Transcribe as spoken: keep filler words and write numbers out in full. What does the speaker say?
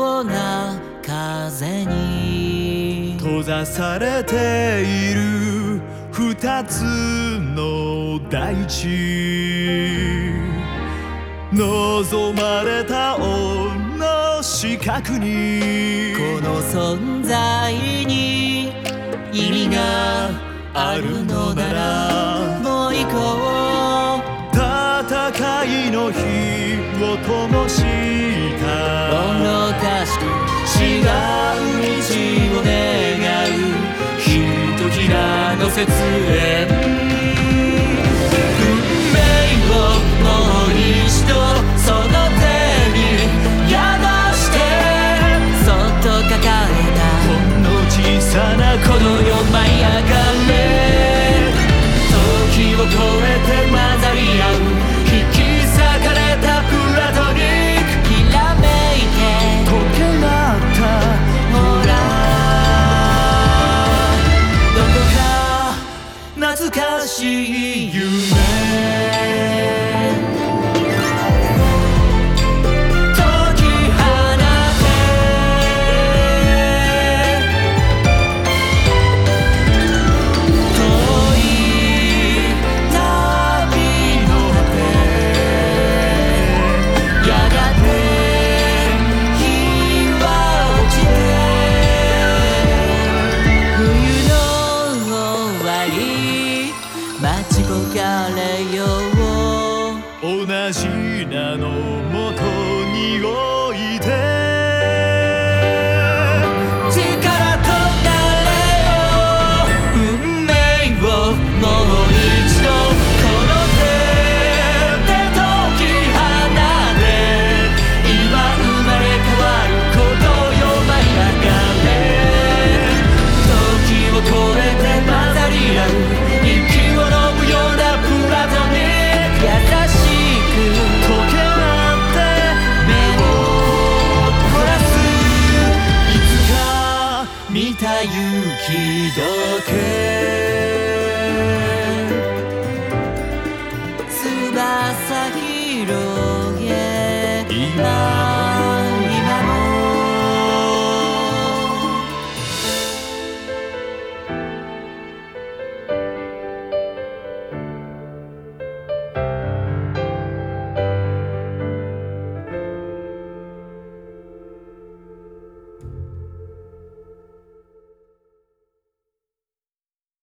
ような風に閉ざされている二つの大地、望まれた王の死角にこの存在に意味があるのならもう行こう。 戦いの火を灯した愚かしく違う道を願うひときらの雪煙、運命をもう一度その手に宿してそっと抱えたほんの小さなこの世舞い上がれ、時を超えて混ざり合う引き裂かれたプラトニック、きらめいて溶け合ったほらどこか懐かしい夢待ち焦がれよう、 同じ名のもとにおいて力となれよ、運命をもう一度この手で解き放て、今生まれ変わることよ舞い上がれ、時を超えて混ざり合う息を飲むようなプラトニック、優しく溶け合って目を凝らす、いつか見た雪解け